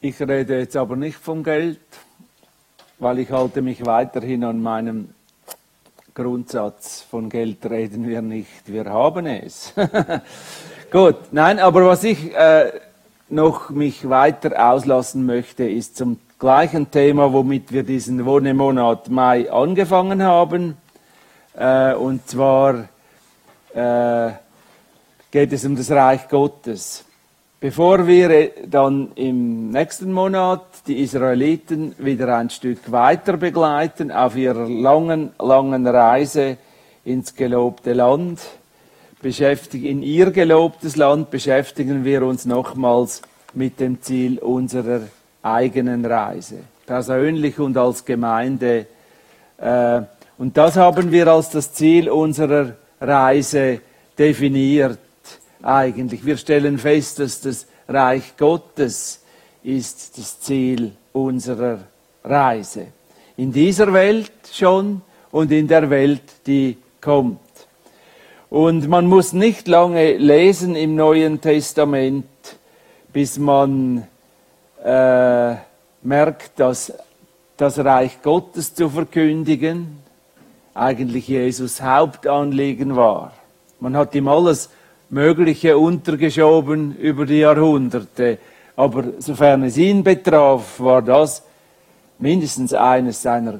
Ich rede jetzt aber nicht vom Geld, weil ich halte mich weiterhin an meinem Grundsatz, von Geld reden wir nicht, wir haben es. Gut, nein, aber was ich noch mich weiter auslassen möchte, ist zum gleichen Thema, womit wir diesen Wonnemonat Mai angefangen haben. Und zwar geht es um das Reich Gottes. Bevor wir dann im nächsten Monat die Israeliten wieder ein Stück weiter begleiten auf ihrer langen Reise ins gelobte Land, in ihr gelobtes Land, beschäftigen wir uns nochmals mit dem Ziel unserer eigenen Reise, persönlich und als Gemeinde. Und das haben wir als das Ziel unserer Reise definiert. Eigentlich. Wir stellen fest, dass das Reich Gottes ist das Ziel unserer Reise. In dieser Welt schon und in der Welt, die kommt. Und man muss nicht lange lesen im Neuen Testament, bis man merkt, dass das Reich Gottes zu verkündigen eigentlich Jesus Hauptanliegen war. Man hat ihm alles Mögliche untergeschoben über die Jahrhunderte. Aber sofern es ihn betraf, war das mindestens eines seiner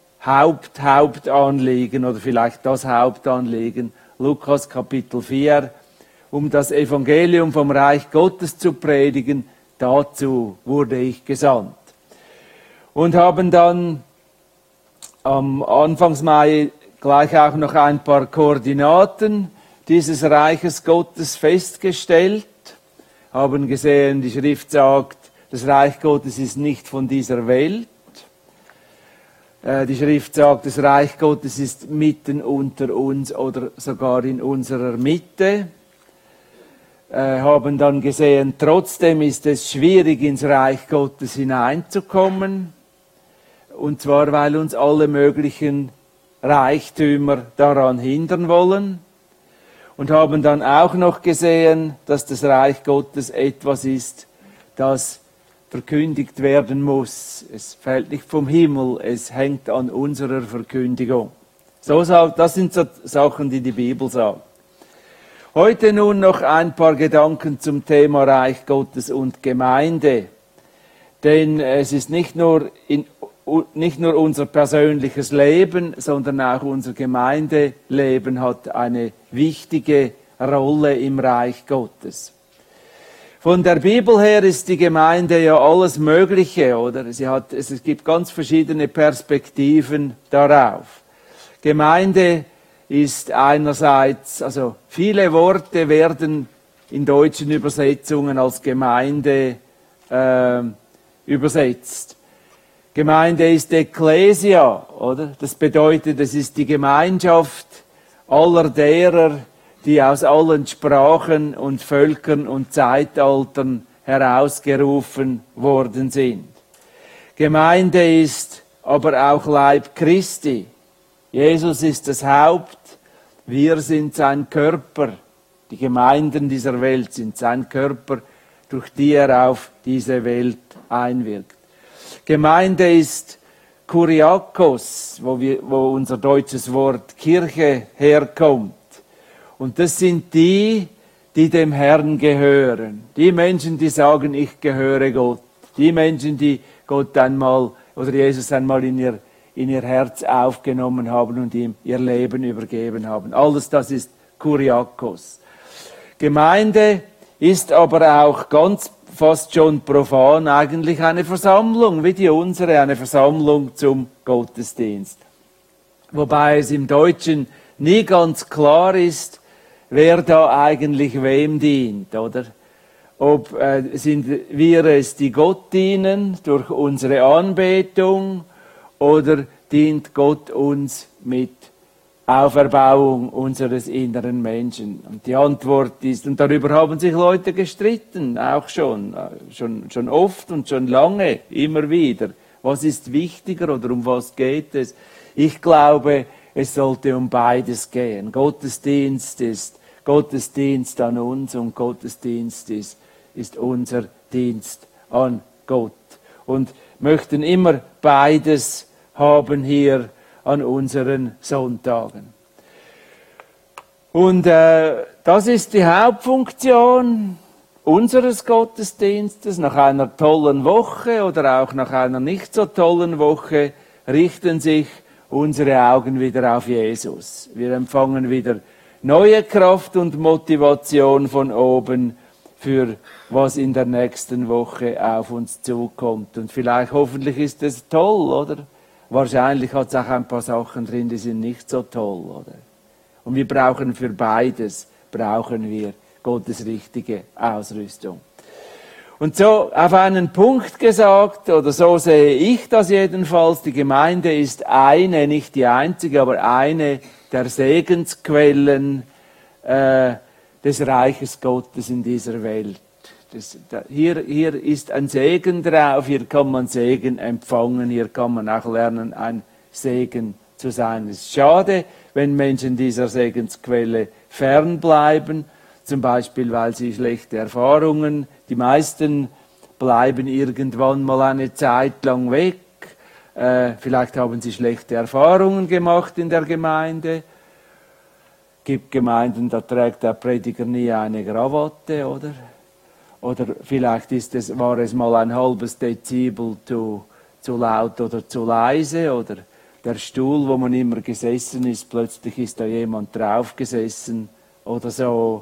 Hauptanliegen oder vielleicht das Hauptanliegen. Lukas Kapitel 4, um das Evangelium vom Reich Gottes zu predigen, dazu wurde ich gesandt. Und haben dann am Anfangs Mai gleich auch noch ein paar Koordinaten dieses Reiches Gottes festgestellt, haben gesehen, die Schrift sagt, das Reich Gottes ist nicht von dieser Welt. Die Schrift sagt, das Reich Gottes ist mitten unter uns oder sogar in unserer Mitte. Haben dann gesehen, trotzdem ist es schwierig, ins Reich Gottes hineinzukommen. Und zwar, weil uns alle möglichen Reichtümer daran hindern wollen. Und haben dann auch noch gesehen, dass das Reich Gottes etwas ist, das verkündigt werden muss. Es fällt nicht vom Himmel, es hängt an unserer Verkündigung. Das sind so Sachen, die die Bibel sagt. Heute nun noch ein paar Gedanken zum Thema Reich Gottes und Gemeinde. Denn es ist nicht nur unser persönliches Leben, sondern auch unser Gemeindeleben hat eine wichtige Rolle im Reich Gottes. Von der Bibel her ist die Gemeinde ja alles Mögliche, oder? Es gibt ganz verschiedene Perspektiven darauf. Gemeinde ist einerseits, also viele Worte werden in deutschen Übersetzungen als Gemeinde übersetzt. Gemeinde ist Ekklesia, oder? Das bedeutet, es ist die Gemeinschaft aller derer, die aus allen Sprachen und Völkern und Zeitaltern herausgerufen worden sind. Gemeinde ist aber auch Leib Christi. Jesus ist das Haupt, wir sind sein Körper. Die Gemeinden dieser Welt sind sein Körper, durch die er auf diese Welt einwirkt. Gemeinde ist Kuriakos, wo unser deutsches Wort Kirche herkommt. Und das sind die dem Herrn gehören. Die Menschen, die sagen, ich gehöre Gott. Die Menschen, die Gott einmal oder Jesus einmal in ihr Herz aufgenommen haben und ihm ihr Leben übergeben haben. Alles das ist Kuriakos. Gemeinde ist aber auch fast schon profan eigentlich eine Versammlung, wie die unsere, eine Versammlung zum Gottesdienst. Wobei es im Deutschen nie ganz klar ist, wer da eigentlich wem dient, oder? Ob sind wir es, die Gott dienen durch unsere Anbetung, oder dient Gott uns mit Auferbauung unseres inneren Menschen? Und die Antwort ist, und darüber haben sich Leute gestritten, auch schon oft und schon lange, immer wieder. Was ist wichtiger oder um was geht es? Ich glaube, es sollte um beides gehen. Gottesdienst ist Gottesdienst an uns und Gottesdienst ist unser Dienst an Gott. Und möchten immer beides haben hier an unseren Sonntagen. Und das ist die Hauptfunktion unseres Gottesdienstes. Nach einer tollen Woche oder auch nach einer nicht so tollen Woche richten sich unsere Augen wieder auf Jesus. Wir empfangen wieder neue Kraft und Motivation von oben für was in der nächsten Woche auf uns zukommt. Und vielleicht, hoffentlich ist es toll, oder? Wahrscheinlich hat es auch ein paar Sachen drin, die sind nicht so toll, oder? Und wir brauchen für beides, brauchen wir Gottes richtige Ausrüstung. Und so auf einen Punkt gesagt, oder so sehe ich das jedenfalls, die Gemeinde ist eine, nicht die einzige, aber eine der Segensquellen des Reiches Gottes in dieser Welt. Hier ist ein Segen drauf, hier kann man Segen empfangen, hier kann man auch lernen, ein Segen zu sein. Es ist schade, wenn Menschen dieser Segensquelle fernbleiben, zum Beispiel, weil sie schlechte Erfahrungen, die meisten bleiben irgendwann mal eine Zeit lang weg. Vielleicht haben sie schlechte Erfahrungen gemacht in der Gemeinde. Es gibt Gemeinden, da trägt der Prediger nie eine Krawatte, oder? Oder vielleicht war es mal ein halbes Dezibel zu laut oder zu leise, oder der Stuhl, wo man immer gesessen ist, plötzlich ist da jemand drauf gesessen, oder so.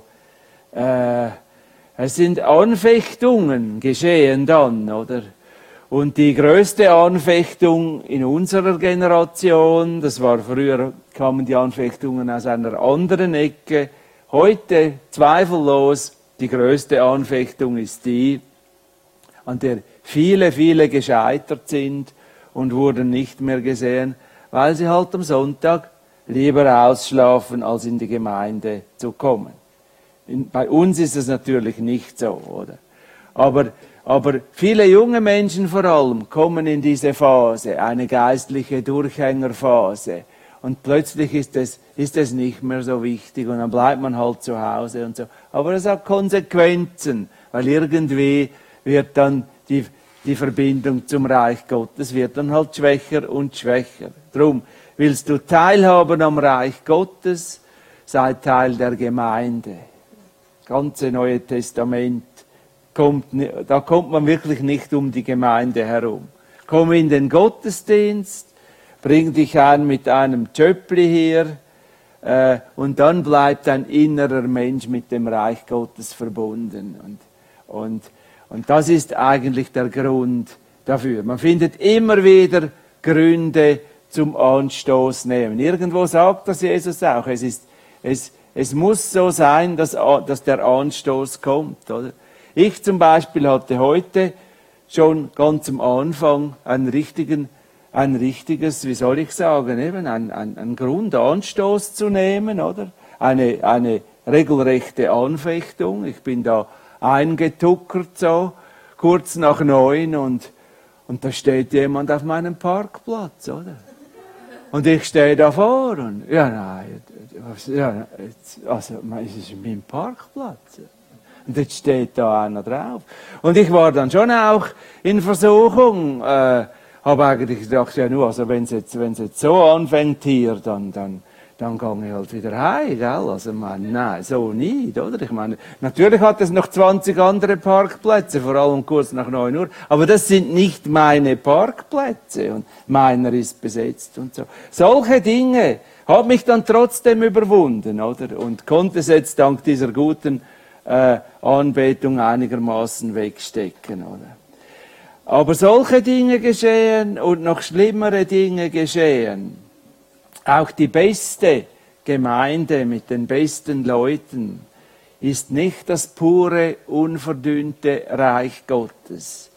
Es sind Anfechtungen geschehen dann, oder? Und die größte Anfechtung in unserer Generation, das war früher, kamen die Anfechtungen aus einer anderen Ecke. Heute zweifellos die größte Anfechtung ist die, an der viele, viele gescheitert sind und wurden nicht mehr gesehen, weil sie halt am Sonntag lieber ausschlafen, als in die Gemeinde zu kommen. Bei uns ist es natürlich nicht so, oder? Aber viele junge Menschen vor allem kommen in diese Phase, eine geistliche Durchhängerphase. Und plötzlich ist es nicht mehr so wichtig und dann bleibt man halt zu Hause und so. Aber es hat Konsequenzen, weil irgendwie wird dann die Verbindung zum Reich Gottes wird dann halt schwächer und schwächer. Drum, willst du teilhaben am Reich Gottes, sei Teil der Gemeinde. Das ganze Neue Testament da kommt man wirklich nicht um die Gemeinde herum. Komm in den Gottesdienst, bring dich ein mit einem Tschöppli hier und dann bleibt dein innerer Mensch mit dem Reich Gottes verbunden. Und das ist eigentlich der Grund dafür. Man findet immer wieder Gründe zum Anstoß nehmen. Irgendwo sagt das Jesus auch. Es muss so sein, dass der Anstoß kommt, oder? Ich zum Beispiel hatte heute schon ganz am Anfang ein richtiges, wie soll ich sagen, eben einen Grundanstoß zu nehmen, oder? Eine regelrechte Anfechtung. Ich bin da eingetuckert so, kurz nach 9 und da steht jemand auf meinem Parkplatz, oder? Und ich stehe davor und, also, es ist mein Parkplatz. Und jetzt steht da einer drauf. Und ich war dann schon auch in Versuchung, habe eigentlich gedacht, ja nur, also wenn es jetzt so anfängt hier, dann gehe ich halt wieder heim, gell? Also, nein, so nicht, oder? Ich meine, natürlich hat es noch 20 andere Parkplätze, vor allem kurz nach 9 Uhr, aber das sind nicht meine Parkplätze und meiner ist besetzt und so. Solche Dinge haben mich dann trotzdem überwunden, oder? Und konnte es jetzt dank dieser guten Anbetung einigermaßen wegstecken, oder? Aber solche Dinge geschehen und noch schlimmere Dinge geschehen. Auch die beste Gemeinde mit den besten Leuten ist nicht das pure, unverdünnte Reich Gottes.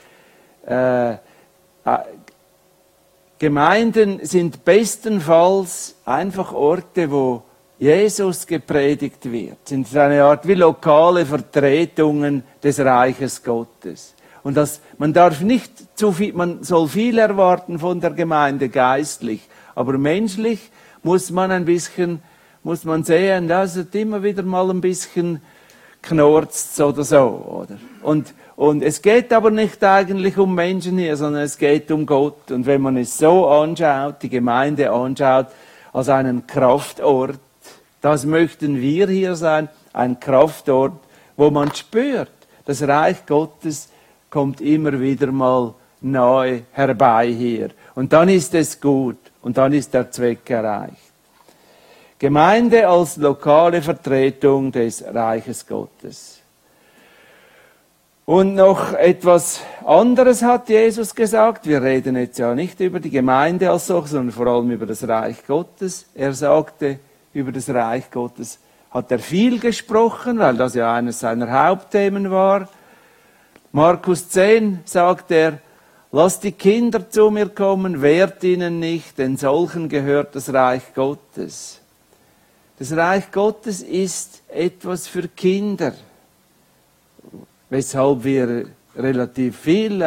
Gemeinden sind bestenfalls einfach Orte, wo Jesus gepredigt wird. Sind eine Art wie lokale Vertretungen des Reiches Gottes. Und man darf nicht zu viel, man soll viel erwarten von der Gemeinde geistlich, aber menschlich muss man sehen, das ist immer wieder mal ein bisschen knurzt oder so, oder? Und es geht aber nicht eigentlich um Menschen hier, sondern es geht um Gott. Und wenn man es so anschaut, die Gemeinde anschaut, als einen Kraftort, das möchten wir hier sein, ein Kraftort, wo man spürt, das Reich Gottes kommt immer wieder mal nahe herbei hier. Und dann ist es gut und dann ist der Zweck erreicht. Gemeinde als lokale Vertretung des Reiches Gottes. Und noch etwas anderes hat Jesus gesagt. Wir reden jetzt ja nicht über die Gemeinde als solches, sondern vor allem über das Reich Gottes. Er sagte, über das Reich Gottes hat er viel gesprochen, weil das ja eines seiner Hauptthemen war. Markus 10 sagt er, lasst die Kinder zu mir kommen, wehrt ihnen nicht, denn solchen gehört das Reich Gottes. Das Reich Gottes ist etwas für Kinder, weshalb wir relativ viel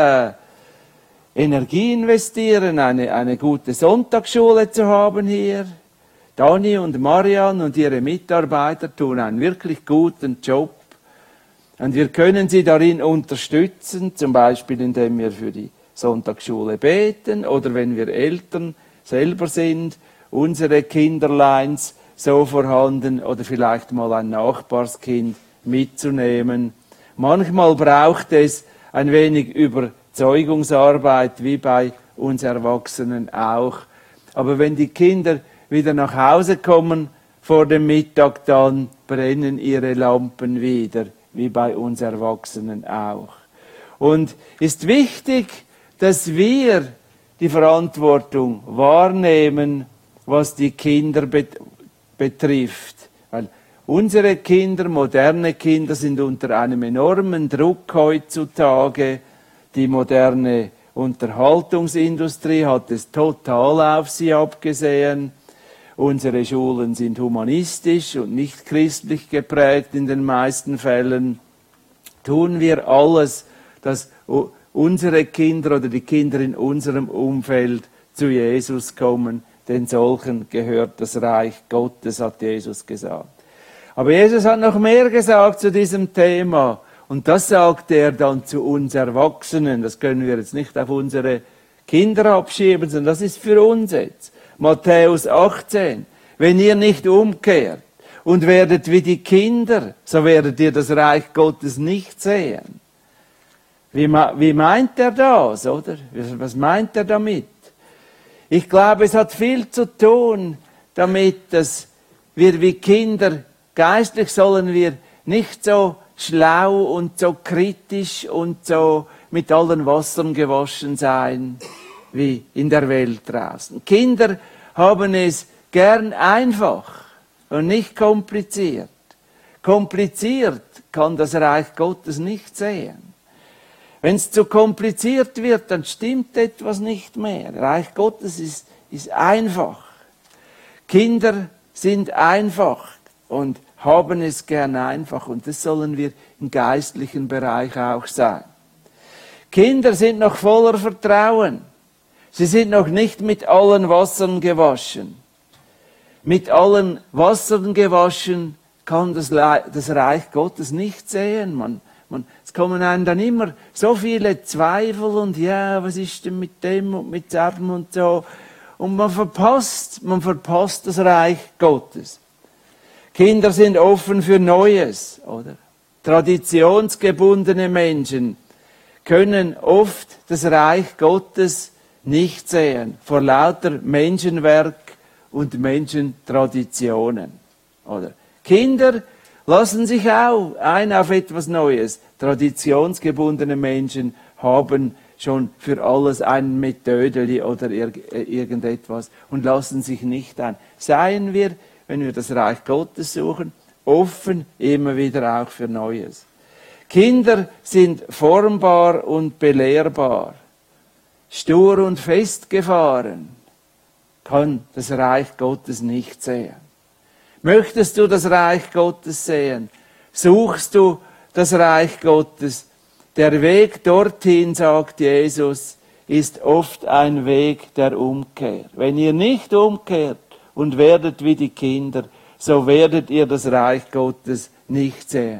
Energie investieren, eine gute Sonntagsschule zu haben hier. Dani und Marian und ihre Mitarbeiter tun einen wirklich guten Job. Und wir können sie darin unterstützen, zum Beispiel indem wir für die Sonntagsschule beten oder wenn wir Eltern selber sind, unsere Kinderleins so vorhanden oder vielleicht mal ein Nachbarskind mitzunehmen. Manchmal braucht es ein wenig Überzeugungsarbeit, wie bei uns Erwachsenen auch. Aber wenn die Kinder wieder nach Hause kommen vor dem Mittag, dann brennen ihre Lampen wieder, wie bei uns Erwachsenen auch. Und ist wichtig, dass wir die Verantwortung wahrnehmen, was die Kinder betrifft. Weil unsere Kinder, moderne Kinder, sind unter einem enormen Druck heutzutage. Die moderne Unterhaltungsindustrie hat es total auf sie abgesehen. Unsere Schulen sind humanistisch und nicht christlich geprägt in den meisten Fällen. Tun wir alles, dass unsere Kinder oder die Kinder in unserem Umfeld zu Jesus kommen, denn solchen gehört das Reich Gottes, hat Jesus gesagt. Aber Jesus hat noch mehr gesagt zu diesem Thema. Und das sagte er dann zu uns Erwachsenen. Das können wir jetzt nicht auf unsere Kinder abschieben, sondern das ist für uns jetzt. Matthäus 18. Wenn ihr nicht umkehrt und werdet wie die Kinder, so werdet ihr das Reich Gottes nicht sehen. Wie meint er das, oder? Was meint er damit? Ich glaube, es hat viel zu tun damit, dass wir wie Kinder, geistlich sollen wir nicht so schlau und so kritisch und so mit allen Wassern gewaschen sein, wie in der Welt draußen. Kinder haben es gern einfach und nicht kompliziert. Kompliziert kann das Reich Gottes nicht sehen. Wenn es zu kompliziert wird, dann stimmt etwas nicht mehr. Reich Gottes ist einfach. Kinder sind einfach und haben es gern einfach. Und das sollen wir im geistlichen Bereich auch sein. Kinder sind noch voller Vertrauen. Sie sind noch nicht mit allen Wassern gewaschen. Mit allen Wassern gewaschen kann das Reich Gottes nicht sehen. Es kommen einem dann immer so viele Zweifel und ja, was ist denn mit dem und mit dem und so. Und man verpasst das Reich Gottes. Kinder sind offen für Neues, oder? Traditionsgebundene Menschen können oft das Reich Gottes nicht sehen, vor lauter Menschenwerk und Menschentraditionen. Oder? Kinder lassen sich auch ein auf etwas Neues. Traditionsgebundene Menschen haben schon für alles ein Methodeli oder irgendetwas und lassen sich nicht ein. Seien wir, wenn wir das Reich Gottes suchen, offen immer wieder auch für Neues. Kinder sind formbar und belehrbar. Stur und festgefahren kann das Reich Gottes nicht sehen. Möchtest du das Reich Gottes sehen? Suchst du das Reich Gottes? Der Weg dorthin, sagt Jesus, ist oft ein Weg der Umkehr. Wenn ihr nicht umkehrt und werdet wie die Kinder, so werdet ihr das Reich Gottes nicht sehen.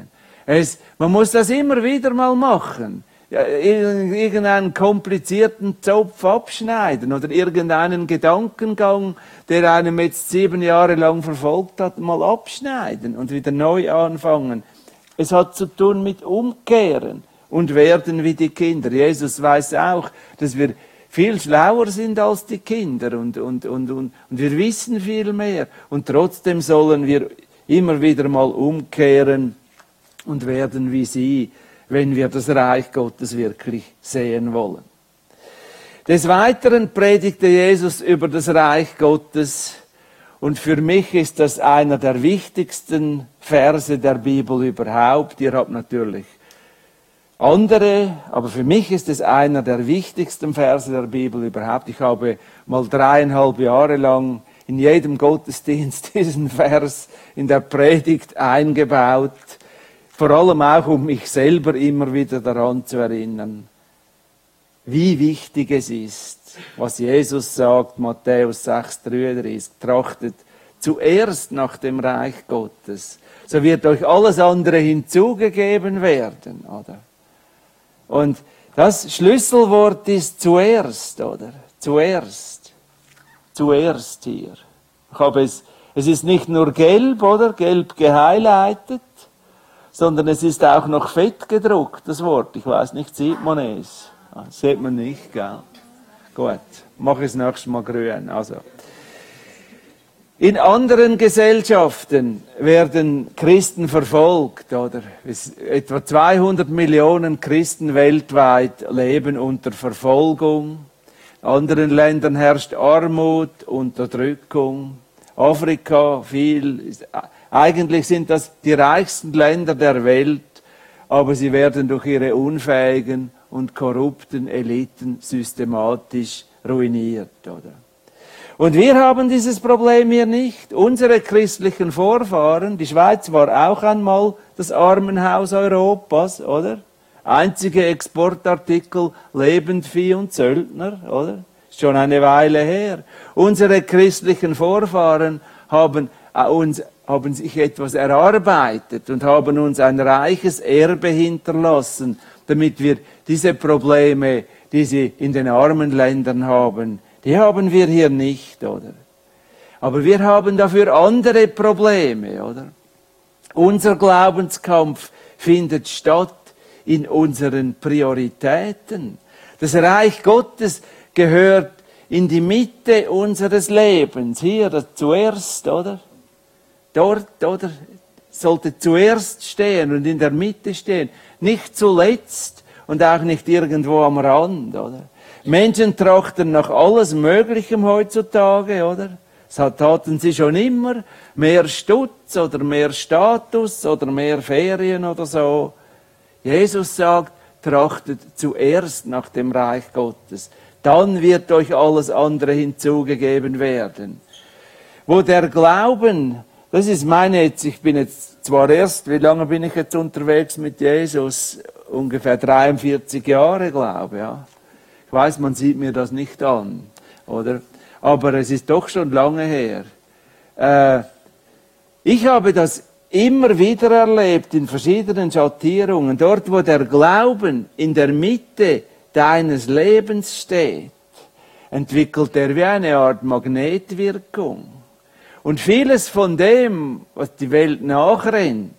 Man muss das immer wieder mal machen. Ja, irgendeinen komplizierten Zopf abschneiden oder irgendeinen Gedankengang, der einem jetzt 7 Jahre lang verfolgt hat, mal abschneiden und wieder neu anfangen. Es hat zu tun mit Umkehren und werden wie die Kinder. Jesus weiß auch, dass wir viel schlauer sind als die Kinder und wir wissen viel mehr. Und trotzdem sollen wir immer wieder mal umkehren und werden wie sie, wenn wir das Reich Gottes wirklich sehen wollen. Des Weiteren predigte Jesus über das Reich Gottes und für mich ist das einer der wichtigsten Verse der Bibel überhaupt. Ihr habt natürlich andere, aber für mich ist es einer der wichtigsten Verse der Bibel überhaupt. Ich habe mal 3,5 Jahre lang in jedem Gottesdienst diesen Vers in der Predigt eingebaut. Vor allem auch, um mich selber immer wieder daran zu erinnern, wie wichtig es ist, was Jesus sagt, Matthäus 6,33, trachtet zuerst nach dem Reich Gottes, so wird euch alles andere hinzugegeben werden, oder? Und das Schlüsselwort ist zuerst, oder? Zuerst. Zuerst hier. Es ist nicht nur gelb, oder? Gelb gehighlightet, sondern es ist auch noch fett gedruckt, das Wort. Ich weiß nicht, sieht man es? Sieht man nicht, gell? Gut, mache ich es nächstes Mal grün. Also. In anderen Gesellschaften werden Christen verfolgt, oder? Etwa 200 Millionen Christen weltweit leben unter Verfolgung. In anderen Ländern herrscht Armut, Unterdrückung. Afrika viel. Eigentlich sind das die reichsten Länder der Welt, aber sie werden durch ihre unfähigen und korrupten Eliten systematisch ruiniert, oder? Und wir haben dieses Problem hier nicht. Unsere christlichen Vorfahren, die Schweiz war auch einmal das Armenhaus Europas, oder? Einzige Exportartikel Lebendvieh und Söldner, oder? Schon eine Weile her. Unsere christlichen Vorfahren haben sich etwas erarbeitet und haben uns ein reiches Erbe hinterlassen, damit wir diese Probleme, die sie in den armen Ländern haben, die haben wir hier nicht, oder? Aber wir haben dafür andere Probleme, oder? Unser Glaubenskampf findet statt in unseren Prioritäten. Das Reich Gottes gehört in die Mitte unseres Lebens. Hier, das zuerst, oder? Dort, oder? Sollte zuerst stehen und in der Mitte stehen. Nicht zuletzt und auch nicht irgendwo am Rand, oder? Menschen trachten nach alles Möglichem heutzutage, oder? Das taten sie schon immer. Mehr Stutz oder mehr Status oder mehr Ferien oder so. Jesus sagt, trachtet zuerst nach dem Reich Gottes. Dann wird euch alles andere hinzugegeben werden. Wo der Glauben, das ist ich bin jetzt zwar erst, wie lange bin ich jetzt unterwegs mit Jesus? Ungefähr 43 Jahre, glaube ich, ja. Ich weiß, man sieht mir das nicht an, oder? Aber es ist doch schon lange her. Ich habe das immer wieder erlebt in verschiedenen Schattierungen. Dort, wo der Glauben in der Mitte deines Lebens steht, entwickelt er wie eine Art Magnetwirkung. Und vieles von dem, was die Welt nachrennt,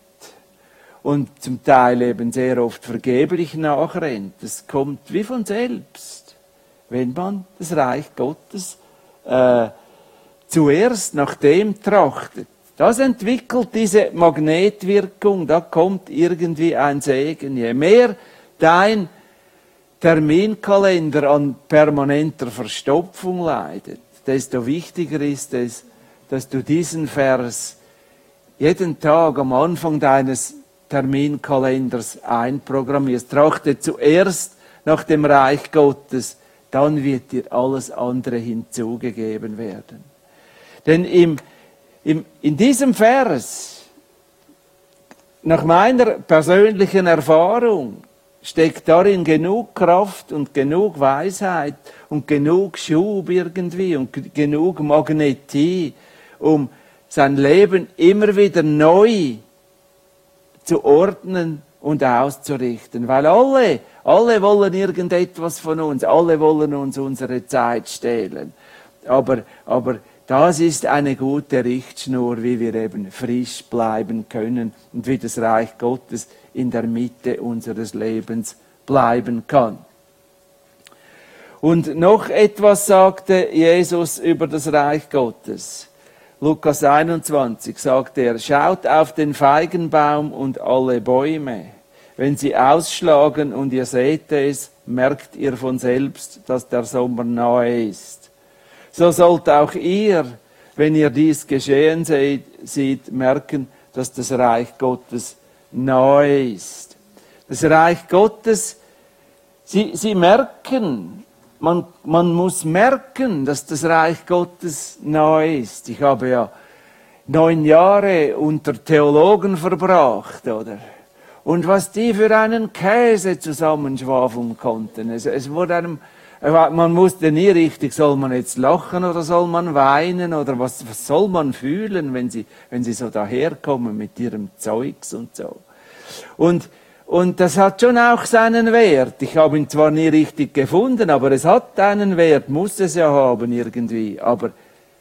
und zum Teil eben sehr oft vergeblich nachrennt, das kommt wie von selbst, wenn man das Reich Gottes zuerst nach dem trachtet. Das entwickelt diese Magnetwirkung, da kommt irgendwie ein Segen. Je mehr dein Terminkalender an permanenter Verstopfung leidet, desto wichtiger ist es, dass du diesen Vers jeden Tag am Anfang deines Terminkalenders einprogrammierst. Trachte zuerst nach dem Reich Gottes, dann wird dir alles andere hinzugegeben werden. Denn in diesem Vers, nach meiner persönlichen Erfahrung, steckt darin genug Kraft und genug Weisheit und genug Schub irgendwie und genug Magnetie, um sein Leben immer wieder neu zu ordnen und auszurichten. Weil alle wollen irgendetwas von uns, alle wollen uns unsere Zeit stehlen. Aber das ist eine gute Richtschnur, wie wir eben frisch bleiben können und wie das Reich Gottes in der Mitte unseres Lebens bleiben kann. Und noch etwas sagte Jesus über das Reich Gottes. Lukas 21 sagte er, schaut auf den Feigenbaum und alle Bäume. Wenn sie ausschlagen und ihr seht es, merkt ihr von selbst, dass der Sommer nahe ist. So sollt auch ihr, wenn ihr dies geschehen seht, merken, dass das Reich Gottes nahe ist. Das Reich Gottes, sie merken, man muss merken, dass das Reich Gottes nahe ist. Ich habe ja 9 Jahre unter Theologen verbracht, oder? Und was die für einen Käse zusammenschwafeln konnten. Es wurde einem, man wusste nie richtig, soll man jetzt lachen oder soll man weinen oder was soll man fühlen, wenn sie so daherkommen mit ihrem Zeugs und so. Und das hat schon auch seinen Wert. Ich habe ihn zwar nie richtig gefunden, aber es hat einen Wert, muss es ja haben irgendwie. Aber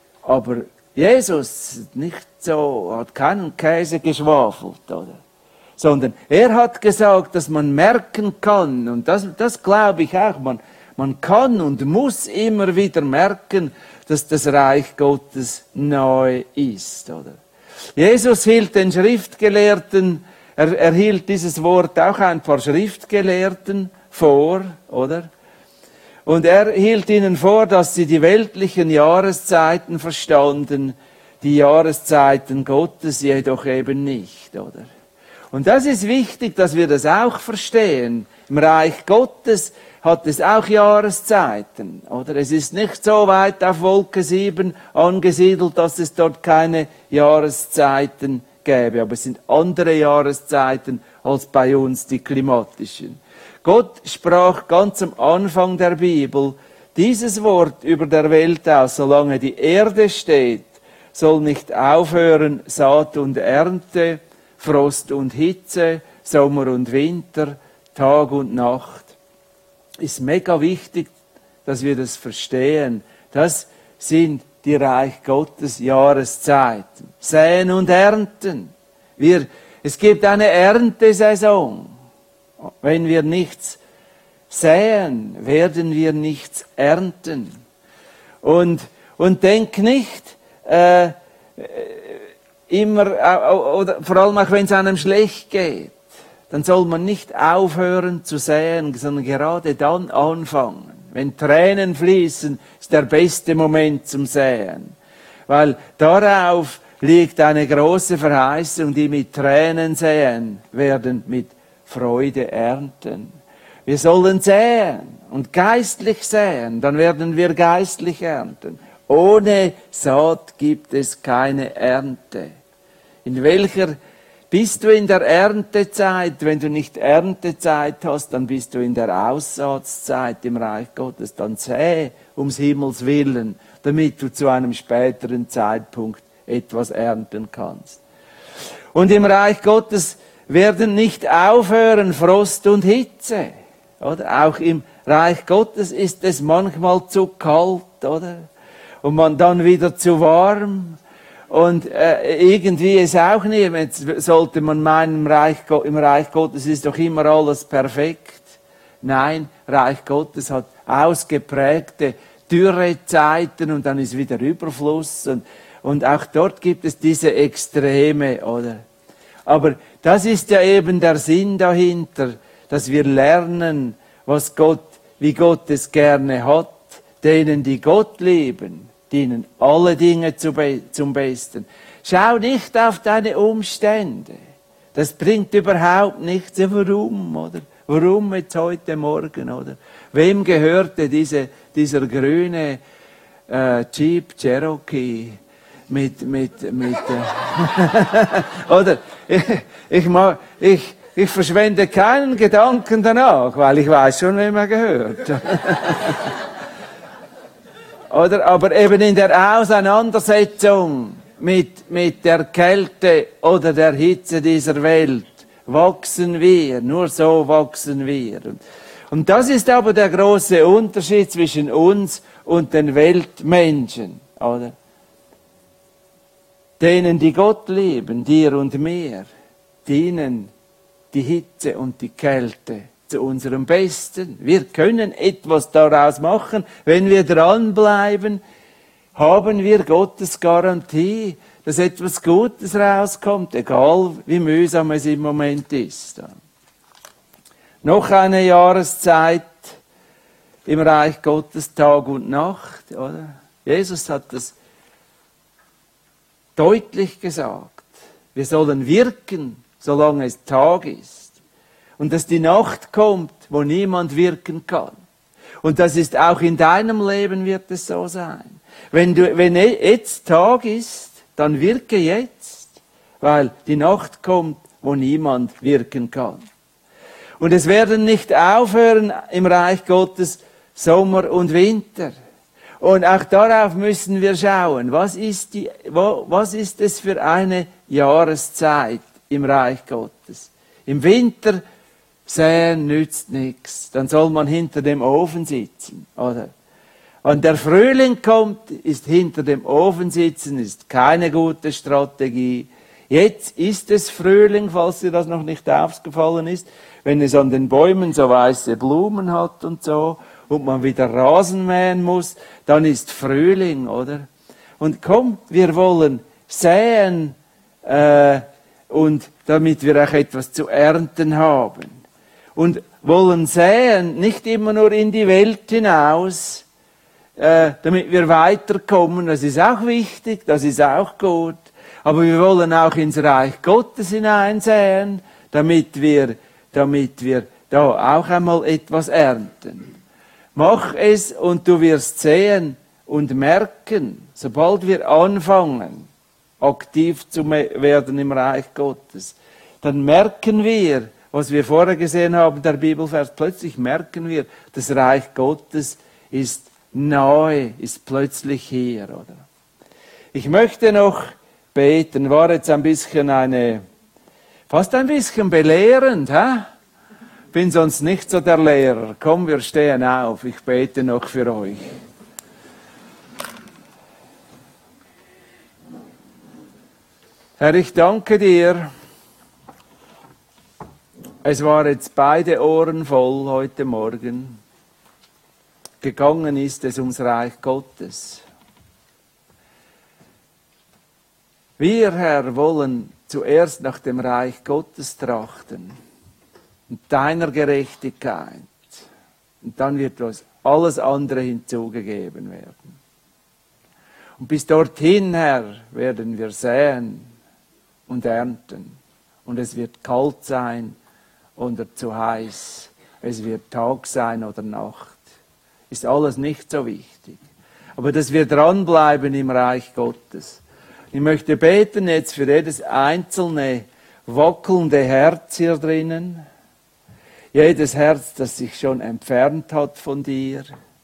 Jesus nicht so, hat keinen Käse geschwafelt, oder? Sondern er hat gesagt, dass man merken kann, und das glaube ich auch, man kann und muss immer wieder merken, dass das Reich Gottes nahe ist, oder? Jesus hielt den Schriftgelehrten, er hielt dieses Wort auch ein paar Schriftgelehrten vor, oder? Und er hielt ihnen vor, dass sie die weltlichen Jahreszeiten verstanden, die Jahreszeiten Gottes jedoch eben nicht, oder? Und das ist wichtig, dass wir das auch verstehen. Im Reich Gottes hat es auch Jahreszeiten, oder? Es ist nicht so weit auf Wolke 7 angesiedelt, dass es dort keine Jahreszeiten gäbe. Aber es sind andere Jahreszeiten als bei uns die klimatischen. Gott sprach ganz am Anfang der Bibel dieses Wort über der Welt aus: Solange die Erde steht, soll nicht aufhören Saat und Ernte, Frost und Hitze, Sommer und Winter, Tag und Nacht. Ist mega wichtig, dass wir das verstehen. Das sind die Reich Gottes Jahreszeiten. Säen und Ernten. Es gibt eine Erntesaison. Wenn wir nichts säen, werden wir nichts ernten. Und denk nicht, immer, oder vor allem auch wenn es einem schlecht geht, dann soll man nicht aufhören zu säen, sondern gerade dann anfangen. Wenn Tränen fließen, ist der beste Moment zum Säen. Weil darauf liegt eine große Verheißung, die mit Tränen säen, werden mit Freude ernten. Wir sollen säen und geistlich säen, dann werden wir geistlich ernten. Ohne Saat gibt es keine Ernte. In welcher bist du in der Erntezeit? Wenn du nicht Erntezeit hast, dann bist du in der Aussatzzeit im Reich Gottes. Dann säe ums Himmels Willen, damit du zu einem späteren Zeitpunkt etwas ernten kannst. Und im Reich Gottes werden nicht aufhören Frost und Hitze. Oder? Auch im Reich Gottes ist es manchmal zu kalt, oder? Und man dann wieder zu warm. Und irgendwie ist auch nicht, jetzt sollte man meinen, im Reich Gottes ist doch immer alles perfekt. Nein, Reich Gottes hat ausgeprägte Dürrezeiten und dann ist wieder Überfluss. Und auch dort gibt es diese Extreme, oder? Aber das ist ja eben der Sinn dahinter, dass wir lernen, wie Gott es gerne hat, denen, die Gott lieben, dienen alle Dinge zum Besten. Schau nicht auf deine Umstände. Das bringt überhaupt nichts. Warum, oder? Warum jetzt heute Morgen, oder? Wem gehörte dieser grüne Jeep Cherokee oder? Ich verschwende keinen Gedanken danach, weil ich weiß schon, wem er gehört. Oder? Aber eben in der Auseinandersetzung mit der Kälte oder der Hitze dieser Welt, wachsen wir, nur so wachsen wir. Und das ist aber der große Unterschied zwischen uns und den Weltmenschen, oder? Denen, die Gott lieben, dir und mir, dienen die Hitze und die Kälte zu unserem Besten. Wir können etwas daraus machen. Wenn wir dranbleiben, haben wir Gottes Garantie, dass etwas Gutes rauskommt, egal wie mühsam es im Moment ist. Noch eine Jahreszeit im Reich Gottes, Tag und Nacht, oder? Jesus hat das deutlich gesagt. Wir sollen wirken, solange es Tag ist. Und dass die Nacht kommt, wo niemand wirken kann. Und das ist auch in deinem Leben wird es so sein. Wenn jetzt Tag ist, dann wirke jetzt, weil die Nacht kommt, wo niemand wirken kann. Und es werden nicht aufhören im Reich Gottes Sommer und Winter. Und auch darauf müssen wir schauen. Was ist es für eine Jahreszeit im Reich Gottes? Im Winter säen nützt nichts. Dann soll man hinter dem Ofen sitzen, oder? Und der Frühling kommt, ist hinter dem Ofen sitzen, ist keine gute Strategie. Jetzt ist es Frühling, falls dir das noch nicht aufgefallen ist, wenn es an den Bäumen so weiße Blumen hat und so, und man wieder Rasen mähen muss, dann ist Frühling, oder? Und komm, wir wollen säen, und damit wir auch etwas zu ernten haben. Und wollen säen, nicht immer nur in die Welt hinaus, damit wir weiterkommen, das ist auch wichtig, das ist auch gut. Aber wir wollen auch ins Reich Gottes hineinsäen, damit wir da auch einmal etwas ernten. Mach es und du wirst sehen und merken, sobald wir anfangen, aktiv zu werden im Reich Gottes, dann merken wir, was wir vorher gesehen haben, der Bibelvers, plötzlich merken wir, das Reich Gottes ist nahe, ist plötzlich hier, oder? Ich möchte noch beten, war jetzt ein bisschen fast ein bisschen belehrend, hä? Bin sonst nicht so der Lehrer. Komm, wir stehen auf, ich bete noch für euch. Herr, ich danke dir. Es war jetzt beide Ohren voll heute Morgen. Gegangen ist es ums Reich Gottes. Wir, Herr, wollen zuerst nach dem Reich Gottes trachten und deiner Gerechtigkeit. Und dann wird uns alles andere hinzugegeben werden. Und bis dorthin, Herr, werden wir säen und ernten. Und es wird kalt sein oder zu heiß. Es wird Tag sein oder Nacht. Ist alles nicht so wichtig. Aber dass wir dranbleiben im Reich Gottes. Ich möchte beten jetzt für jedes einzelne wackelnde Herz hier drinnen. Jedes Herz, das sich schon entfernt hat von dir.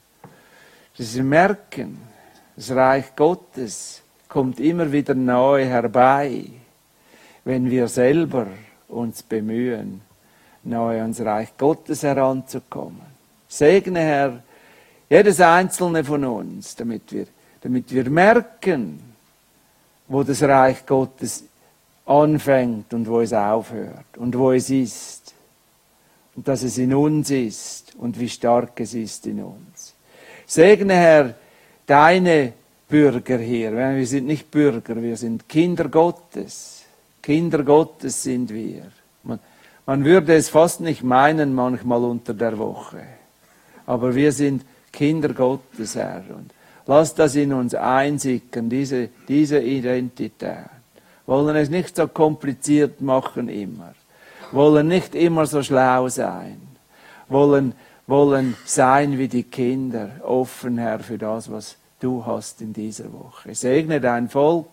Dass sie merken, das Reich Gottes kommt immer wieder nahe herbei, wenn wir selber uns bemühen, nahe ans Reich Gottes heranzukommen. Segne, Herr, jedes einzelne von uns, damit wir merken, wo das Reich Gottes anfängt und wo es aufhört und wo es ist. Und dass es in uns ist und wie stark es ist in uns. Segne, Herr, deine Bürger hier. Wir sind nicht Bürger, wir sind Kinder Gottes. Kinder Gottes sind wir. Man würde es fast nicht meinen, manchmal unter der Woche. Aber wir sind Kinder Gottes, Herr. Und lass das in uns einsickern, diese Identität. Wollen es nicht so kompliziert machen immer. Wollen nicht immer so schlau sein. Wollen sein wie die Kinder, offen, Herr, für das, was du hast in dieser Woche. Segne dein Volk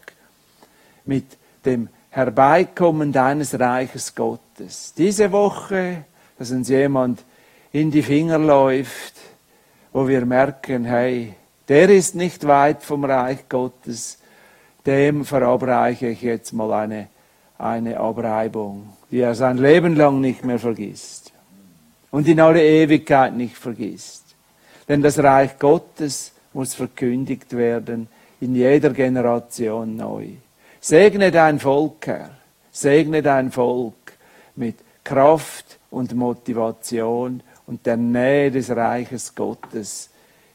mit dem Herbeikommen deines Reiches Gottes. Diese Woche, dass uns jemand in die Finger läuft, wo wir merken, hey, der ist nicht weit vom Reich Gottes, dem verabreiche ich jetzt mal eine Abreibung, die er sein Leben lang nicht mehr vergisst und in alle Ewigkeit nicht vergisst. Denn das Reich Gottes muss verkündigt werden in jeder Generation neu. Segne dein Volk, Herr. Segne dein Volk mit Kraft und Motivation und der Nähe des Reiches Gottes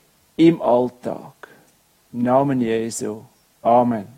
im Alltag. Im Namen Jesu. Amen.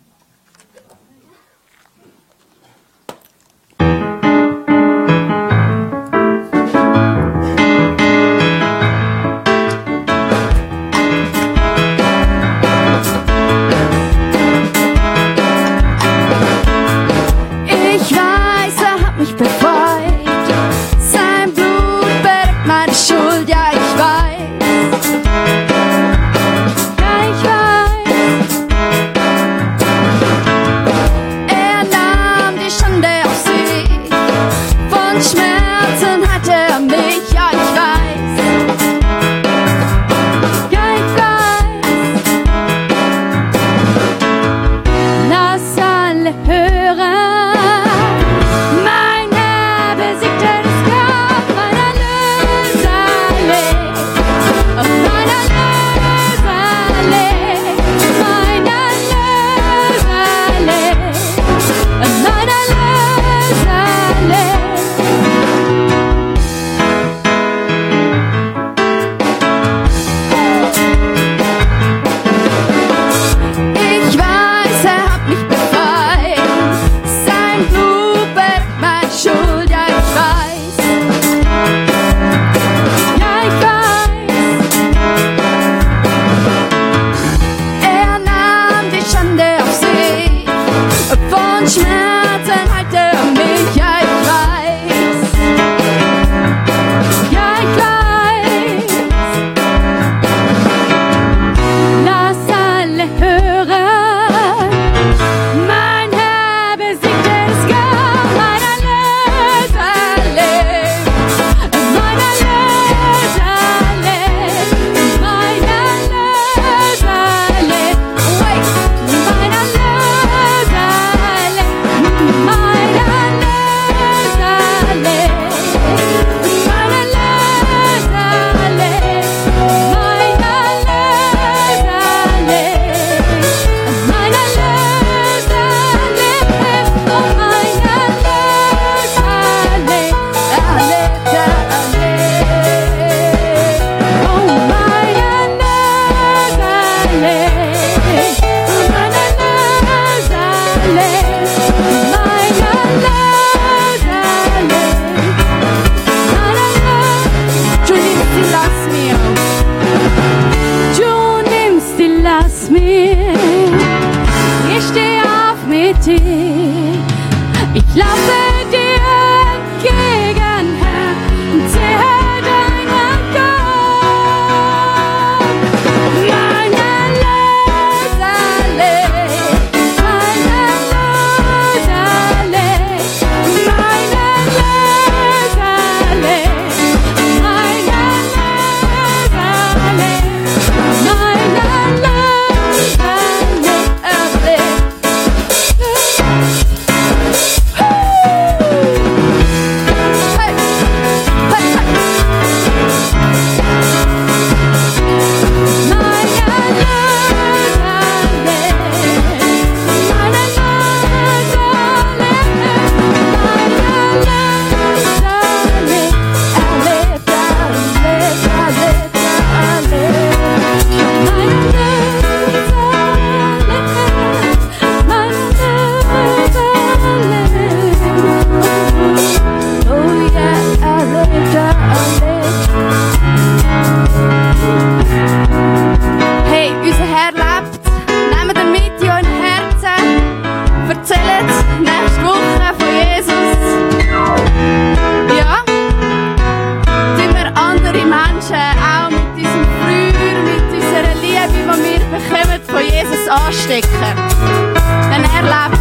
anstecken. Denn er lebt